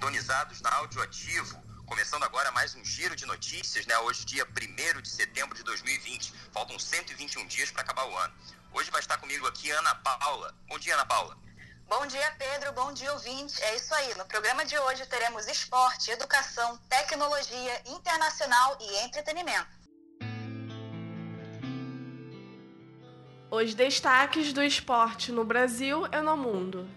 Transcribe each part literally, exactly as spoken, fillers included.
sintonizados na Audioativo. Começando agora mais um giro de notícias, né? Hoje, dia primeiro de setembro de dois mil e vinte. Faltam cento e vinte e um dias para acabar o ano. Hoje vai estar comigo aqui Ana Paula. Bom dia, Ana Paula. Bom dia, Pedro. Bom dia, ouvinte. É isso aí. No programa de hoje teremos esporte, educação, tecnologia, internacional e entretenimento. Os destaques do esporte no Brasil e no mundo.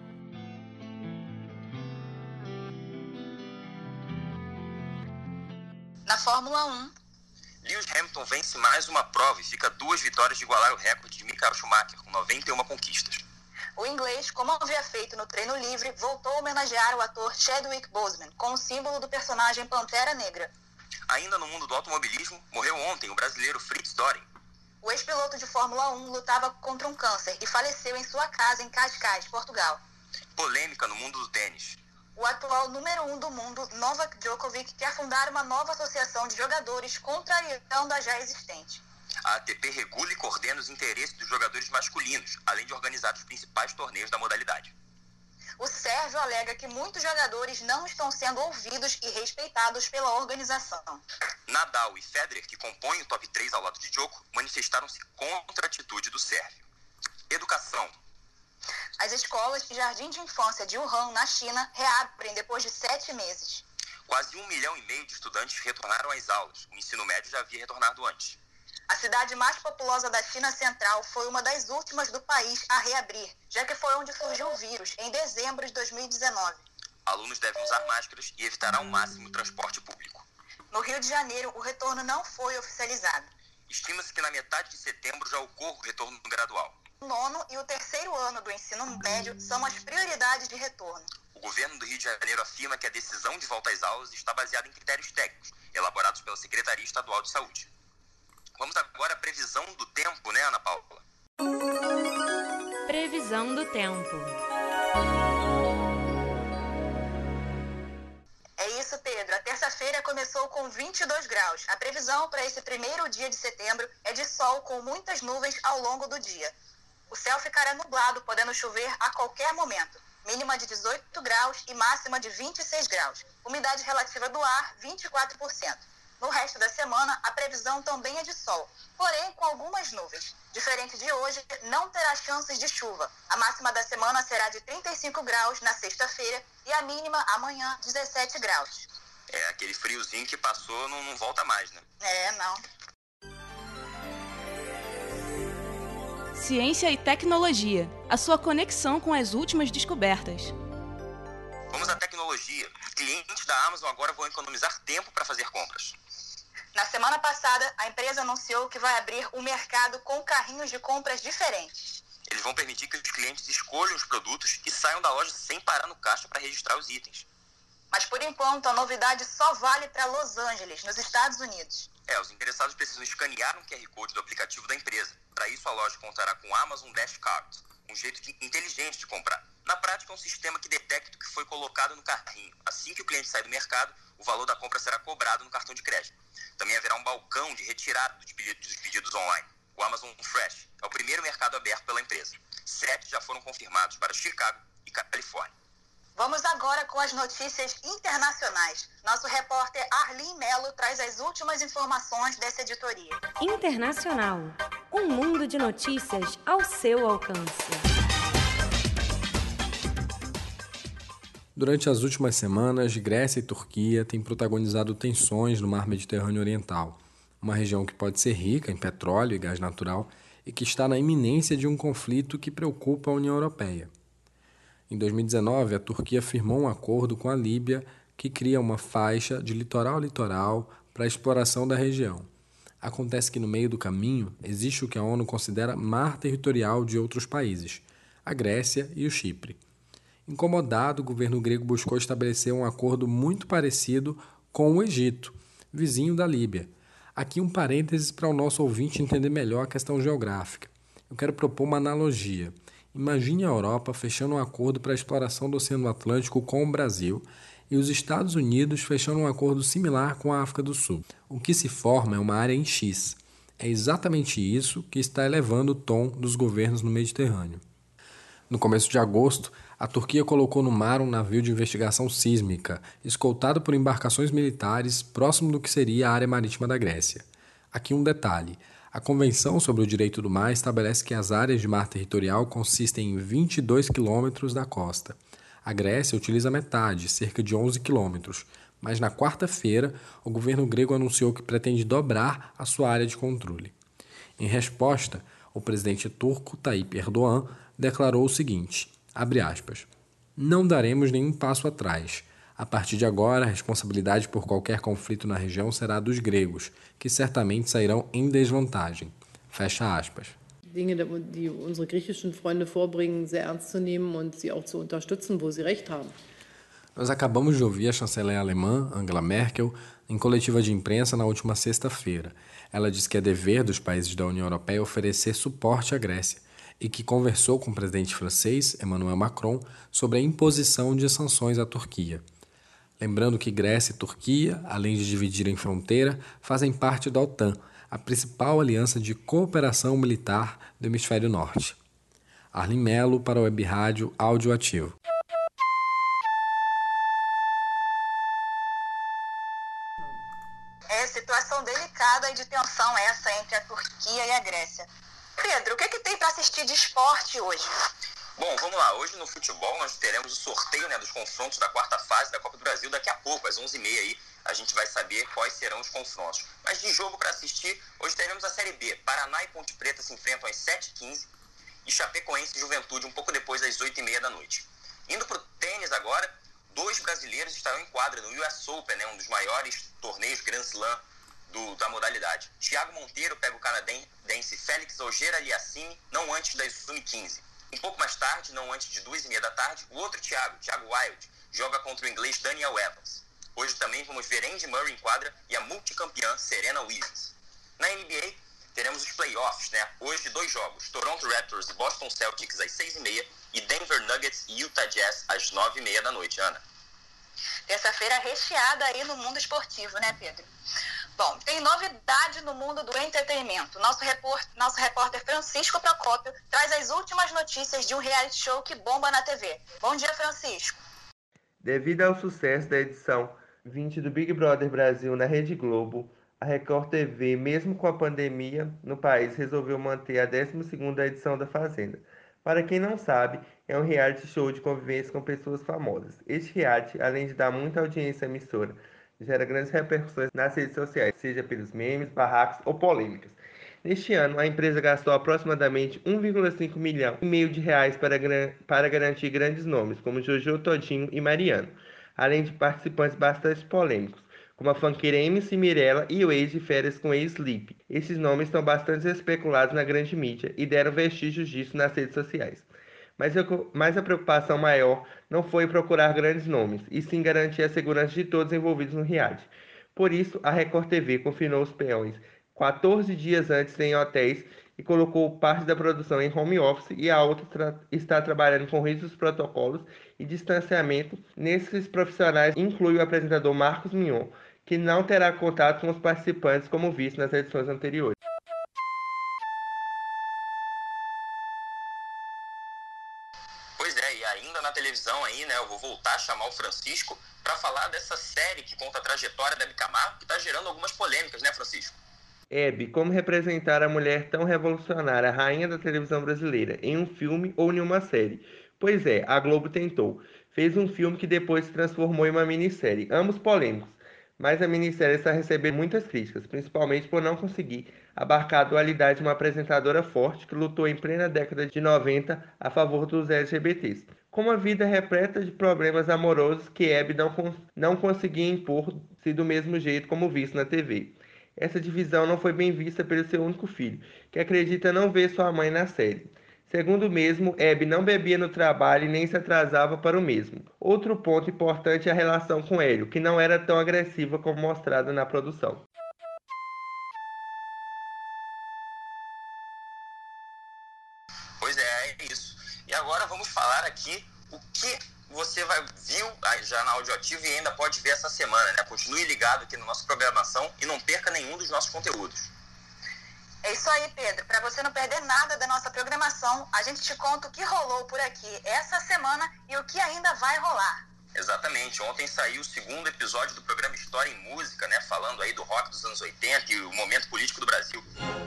Na Fórmula um, Lewis Hamilton vence mais uma prova e fica a duas vitórias de igualar o recorde de Michael Schumacher, com noventa e uma conquistas. O inglês, como havia feito no treino livre, voltou a homenagear o ator Chadwick Boseman, com o símbolo do personagem Pantera Negra. Ainda no mundo do automobilismo, morreu ontem o brasileiro Fritz Doren. O ex-piloto de Fórmula um lutava contra um câncer e faleceu em sua casa em Cascais, Portugal. Polêmica no mundo do tênis. O atual número um do mundo, Novak Djokovic, quer fundar uma nova associação de jogadores contrariando a já existente. A A T P regula e coordena os interesses dos jogadores masculinos, além de organizar os principais torneios da modalidade. O Sérgio alega que muitos jogadores não estão sendo ouvidos e respeitados pela organização. Nadal e Federer, que compõem o top três ao lado de Djoko, manifestaram-se contra a atitude do sérvio. Educação. As escolas e jardim de infância de Wuhan, na China, reabrem depois de sete meses. Quase um milhão e meio de estudantes retornaram às aulas. O ensino médio já havia retornado antes. A cidade mais populosa da China Central foi uma das últimas do país a reabrir, já que foi onde surgiu o vírus, em dezembro de dois mil e dezenove. Alunos devem usar máscaras e evitar ao máximo o transporte público. No Rio de Janeiro, o retorno não foi oficializado. Estima-se que na metade de setembro já ocorra o retorno gradual. O nono e o terceiro ano do ensino médio são as prioridades de retorno. O governo do Rio de Janeiro afirma que a decisão de volta às aulas está baseada em critérios técnicos, elaborados pela Secretaria Estadual de Saúde. Vamos agora à previsão do tempo, né, Ana Paula? Previsão do tempo. É isso, Pedro. A terça-feira começou com vinte e dois graus. A previsão para esse primeiro dia de setembro é de sol com muitas nuvens ao longo do dia. O céu ficará nublado, podendo chover a qualquer momento. Mínima de dezoito graus e máxima de vinte e seis graus. Umidade relativa do ar, vinte e quatro por cento. No resto da semana, a previsão também é de sol, porém com algumas nuvens. Diferente de hoje, não terá chances de chuva. A máxima da semana será de trinta e cinco graus na sexta-feira e a mínima amanhã, dezessete graus. É, aquele friozinho que passou não, não volta mais, né? É, não. Ciência e tecnologia, a sua conexão com as últimas descobertas. Vamos à tecnologia. Clientes da Amazon agora vão economizar tempo para fazer compras. Na semana passada, a empresa anunciou que vai abrir um mercado com carrinhos de compras diferentes. Eles vão permitir que os clientes escolham os produtos e saiam da loja sem parar no caixa para registrar os itens. Mas, por enquanto, a novidade só vale para Los Angeles, nos Estados Unidos. É, os interessados precisam escanear um Q R Code do aplicativo da empresa. Para isso, a loja contará com o Amazon Dash Card, um jeito de, inteligente de comprar. Na prática, é um sistema que detecta o que foi colocado no carrinho. Assim que o cliente sai do mercado, o valor da compra será cobrado no cartão de crédito. Também haverá um balcão de retirada dos pedidos online. O Amazon Fresh é o primeiro mercado aberto pela empresa. Sete já foram confirmados para Chicago e Califórnia. Vamos agora com as notícias internacionais. Nosso repórter Arlin Melo traz as últimas informações dessa editoria. Internacional. Um mundo de notícias ao seu alcance. Durante as últimas semanas, Grécia e Turquia têm protagonizado tensões no mar Mediterrâneo Oriental, uma região que pode ser rica em petróleo e gás natural e que está na iminência de um conflito que preocupa a União Europeia. Em dois mil e dezenove, a Turquia firmou um acordo com a Líbia que cria uma faixa de litoral a litoral para a exploração da região. Acontece que no meio do caminho existe o que a ONU considera mar territorial de outros países, a Grécia e o Chipre. Incomodado, o governo grego buscou estabelecer um acordo muito parecido com o Egito, vizinho da Líbia. Aqui um parênteses para o nosso ouvinte entender melhor a questão geográfica. Eu quero propor uma analogia. Imagine a Europa fechando um acordo para a exploração do Oceano Atlântico com o Brasil e os Estados Unidos fechando um acordo similar com a África do Sul. O que se forma é uma área em X. É exatamente isso que está elevando o tom dos governos no Mediterrâneo. No começo de agosto, a Turquia colocou no mar um navio de investigação sísmica, escoltado por embarcações militares próximo do que seria a área marítima da Grécia. Aqui um detalhe: a Convenção sobre o Direito do Mar estabelece que as áreas de mar territorial consistem em vinte e dois quilômetros da costa. A Grécia utiliza metade, cerca de onze quilômetros, mas na quarta-feira o governo grego anunciou que pretende dobrar a sua área de controle. Em resposta, o presidente turco Tayyip Erdogan declarou o seguinte, abre aspas, não daremos nenhum passo atrás. A partir de agora, a responsabilidade por qualquer conflito na região será dos gregos, que certamente sairão em desvantagem. Fecha aspas. Dinge, die unsere griechischen Freunde vorbringen, sehr ernst zu nehmen und sie auch zu unterstützen, wo sie recht haben. Nós acabamos de ouvir a chanceler alemã, Angela Merkel, em coletiva de imprensa na última sexta-feira. Ela disse que é dever dos países da União Europeia oferecer suporte à Grécia e que conversou com o presidente francês, Emmanuel Macron, sobre a imposição de sanções à Turquia. Lembrando que Grécia e Turquia, além de dividirem fronteira, fazem parte da OTAN, a principal aliança de cooperação militar do Hemisfério Norte. Arlin Mello para o Web Rádio Áudio Ativo. É situação delicada e de tensão essa entre a Turquia e a Grécia. Pedro, o que, é que tem para assistir de esporte hoje? Bom, vamos lá. Hoje no futebol nós teremos o sorteio, né, dos confrontos da quarta fase da Copa do Brasil. Daqui a pouco, às onze e meia, aí, a gente vai saber quais serão os confrontos. Mas de jogo para assistir, hoje teremos a Série B. Paraná e Ponte Preta se enfrentam às sete e quinze e Chapecoense e Juventude um pouco depois das oito e meia da noite. Indo para o tênis agora, dois brasileiros estarão em quadra no U S Open, né, um dos maiores torneios Grand Slam do, da modalidade. Thiago Monteiro pega o canadense Félix Auger-Aliassime, não antes das uma e quinze. Um pouco mais tarde, não antes de duas e meia da tarde, o outro Thiago, Thiago Wilde, joga contra o inglês Daniel Evans. Hoje também vamos ver Andy Murray em quadra e a multicampeã Serena Williams. Na N B A, teremos os playoffs, né? Hoje, dois jogos, Toronto Raptors e Boston Celtics às seis e meia e Denver Nuggets e Utah Jazz às nove e meia da noite, Ana. Terça-feira recheada aí no mundo esportivo, né, Pedro? Bom, tem novidade no mundo do entretenimento. Nosso repórter, nosso repórter Francisco Procópio traz as últimas notícias de um reality show que bomba na T V. Bom dia, Francisco. Devido ao sucesso da edição vinte do Big Brother Brasil na Rede Globo, a Record T V, mesmo com a pandemia no país, resolveu manter a décima segunda edição da Fazenda. Para quem não sabe, é um reality show de convivência com pessoas famosas. Este reality, além de dar muita audiência à emissora, gera grandes repercussões nas redes sociais, seja pelos memes, barracos ou polêmicas. Neste ano, a empresa gastou aproximadamente um vírgula cinco milhão e meio de reais para, para garantir grandes nomes, como Jojo Todinho e Mariano, além de participantes bastante polêmicos, como a funkeira M C Mirella e o ex de férias com ex-Sleep. Esses nomes estão bastante especulados na grande mídia e deram vestígios disso nas redes sociais. Mas, eu, mas a preocupação maior não foi procurar grandes nomes, e sim garantir a segurança de todos envolvidos no reality. Por isso, a Record T V confinou os peões quatorze dias antes em hotéis e colocou parte da produção em home office, e a outra tra- está trabalhando com rígidos protocolos e distanciamento. Nesses profissionais inclui o apresentador Marcos Mion, que não terá contato com os participantes como visto nas edições anteriores. Pois é, e ainda na televisão aí, né, eu vou voltar a chamar o Francisco para falar dessa série que conta a trajetória da Hebe Camargo, que está gerando algumas polêmicas, né, Francisco? Hebe, como representar a mulher tão revolucionária, a rainha da televisão brasileira, em um filme ou em uma série? Pois é, a Globo tentou. Fez um filme que depois se transformou em uma minissérie, ambos polêmicos. Mas a minissérie está recebendo muitas críticas, principalmente por não conseguir abarcar a dualidade de uma apresentadora forte que lutou em plena década de noventa a favor dos L G B Ts. Com uma vida repleta de problemas amorosos que Hebe não, não conseguia impor-se do mesmo jeito como visto na T V. Essa divisão não foi bem vista pelo seu único filho, que acredita não ver sua mãe na série. Segundo o mesmo, Hebe não bebia no trabalho e nem se atrasava para o mesmo. Outro ponto importante é a relação com Hélio, que não era tão agressiva como mostrada na produção. Pois é, é isso. E agora vamos falar aqui o que você vai, viu já na Audioativo e ainda pode ver essa semana, né? Continue ligado aqui na nossa programação e não perca nenhum dos nossos conteúdos. É isso aí, Pedro. Para você não perder nada da nossa programação, a gente te conta o que rolou por aqui essa semana e o que ainda vai rolar. Exatamente. Ontem saiu o segundo episódio do programa História em Música, né? Falando aí do rock dos anos oitenta e o momento político do Brasil.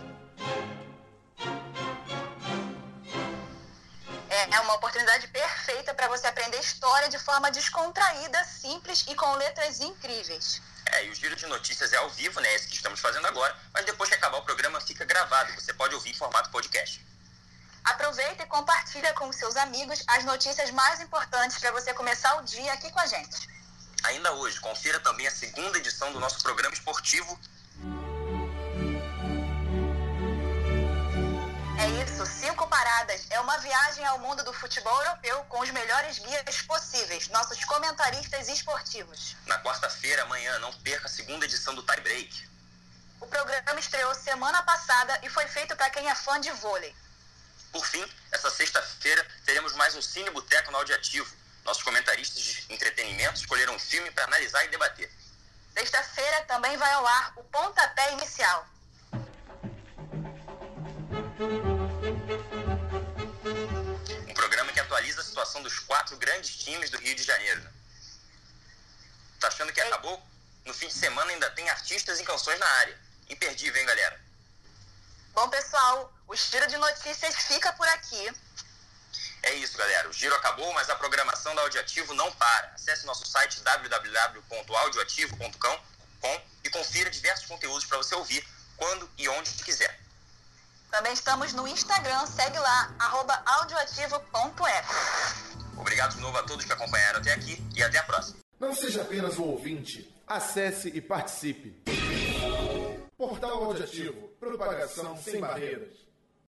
É uma oportunidade perfeita para você aprender história de forma descontraída, simples e com letras incríveis. É, e o Giro de Notícias é ao vivo, né? Esse que estamos fazendo agora, mas depois que acabar o programa fica gravado. Você pode ouvir em formato podcast. Aproveita e compartilha com os seus amigos as notícias mais importantes para você começar o dia aqui com a gente. Ainda hoje, confira também a segunda edição do nosso programa esportivo. É isso, Cinco Paradas. É uma viagem ao mundo do futebol europeu com os melhores guias possíveis, nossos comentaristas esportivos. Na quarta-feira, amanhã, não perca a segunda edição do Tie Break. O programa estreou semana passada e foi feito para quem é fã de vôlei. Por fim, essa sexta-feira, teremos mais um Cine Boteco no Audiativo. Nossos comentaristas de entretenimento escolheram um filme para analisar e debater. Sexta-feira também vai ao ar o Pontapé Inicial. Um programa que atualiza a situação dos quatro grandes times do Rio de Janeiro. Tá achando que acabou? No fim de semana ainda tem artistas e canções na área. Imperdível, hein, galera? Bom, pessoal, o Giro de Notícias fica por aqui. É isso, galera. O Giro acabou, mas a programação da Audiativo não para. Acesse nosso site w w w ponto audioativo ponto com e confira diversos conteúdos para você ouvir quando e onde quiser. Também estamos no Instagram, segue lá, arroba audioativo ponto f. Obrigado de novo a todos que acompanharam até aqui e até a próxima. Não seja apenas um ouvinte, acesse e participe. Portal Audiativo, propagação sem barreiras.